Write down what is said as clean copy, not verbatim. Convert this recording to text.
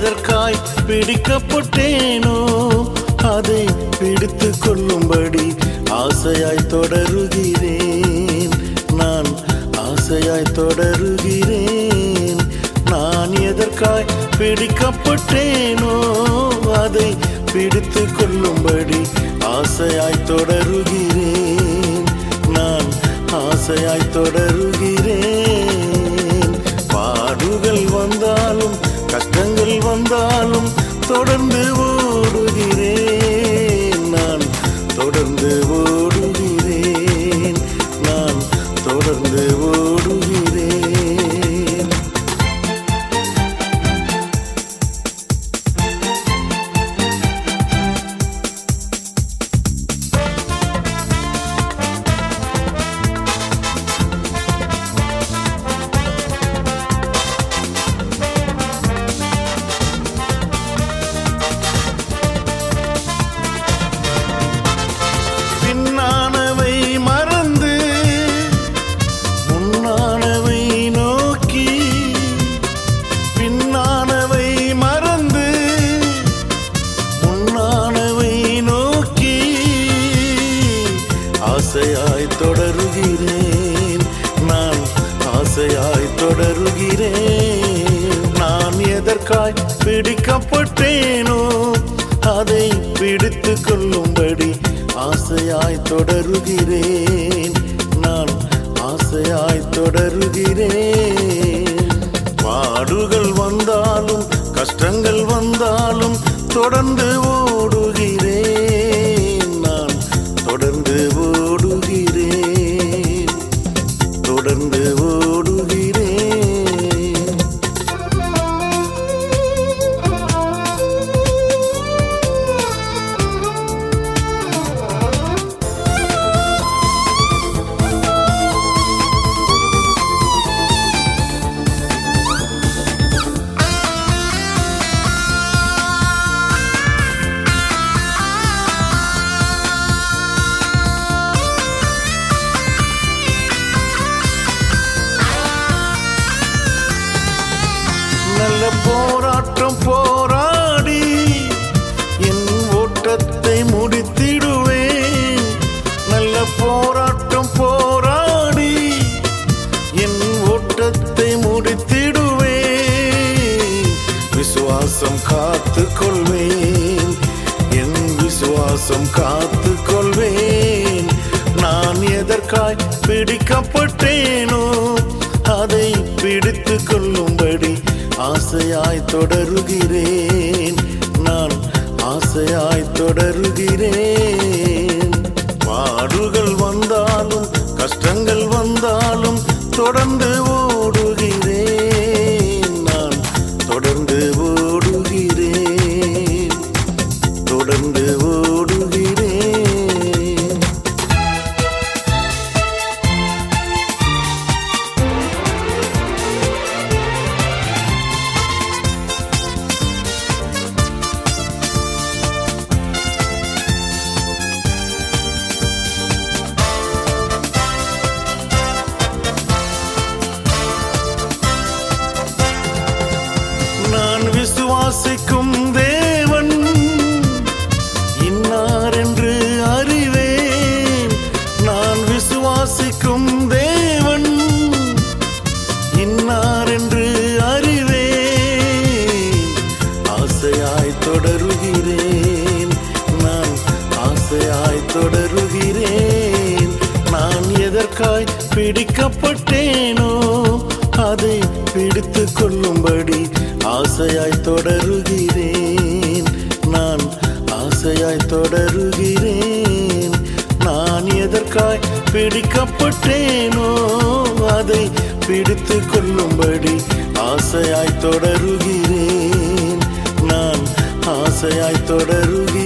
எதற்காய் பிடிக்கப்பட்டேனோ அதை பிடித்து கொள்ளும்படி ஆசையாய் தொடருகிறேன். நான் ஆசையாய் தொடருகிறேன். நான் எதற்காய் பிடிக்கப்பட்டேனோ அதை பிடித்து கொள்ளும்படி ஆசையாய் தொடருகிறேன். நான் ஆசையாய் தொடருகிறேன். பாடுகள் வந்தாலும் கஷ்டங்கள் வந்தாலும் தொடர்ந்து ஓடுகிறேன். நான் தொடர்ந்து ஓடுகிறேன். நான் தொடர்ந்து ஓடுகிறேன். பின்னானவை மறந்து முன்னானவை நோக்கி, பின்னானவை மறந்து முன்னானவை நோக்கி ஆசையாய் தொடருகிறேன். நான் ஆசையாய் தொடருகிறேன். நான் எதற்காய் பிடிக்கப்பட்டேனோ அதை பிடித்து கொள்ளும்படி ஆசையாய் தொடருகிறேன். நான் ஆசையாய் தொடருகிறேன். பாடுகள் வந்தாலும் கஷ்டங்கள் வந்தாலும் தொடர்ந்து ஓடுகிறேன். நான் தொடர்ந்து ஓடுகிறேன். தொடர்ந்து ஓடுகிறேன். நல்ல போராட்டம் போராடி என் ஓட்டத்தை முடித்திடுவேன். நல்ல போராட்டம் போராடி என் ஓட்டத்தை முடித்திடுவேன். விசுவாசம் காத்துக் கொள்வேன். என் விசுவாசம் காத்துக் கொள்வேன். நான் எதற்காய் பிடிக்கப்பட்டேனோ அதை பிடித்து கொள்ளும்படி ஆசையாய் தொடருகிறேன். நான் ஆசையாய் தொடருகிறேன். பாடுகள் வந்தாலும் கஷ்டங்கள் வந்தாலும் தொடர்ந்து ஓடுகிறேன். நான் தொடர்ந்து ஓடுகிறேன். தொடர்ந்து ஓடுகிறேன். நான் விசுவாசிக்கும் தேவன் இன்னார் என்று அறிவேன். நான் விசுவாசிக்கும் தேவன் இன்னார் என்று அறிவேன். ஆசையாய் தொடருகிறேன். நான் ஆசையாய் தொடருகிறேன். நான் எதற்காய் பிடிக்கப்பட்டேனோ அதை பிடித்து கொள்ளும்படி ஆசையாய் தொடருகிறேன். நான் ஆசையாய் தொடருகிறேன். நான் எதற்காய் பிடிக்கப்பட்டேனோ அதை பிடித்து கொள்ளும்படி ஆசையாய் தொடருகிறேன். நான் ஆசையாய் தொடருகிறேன்.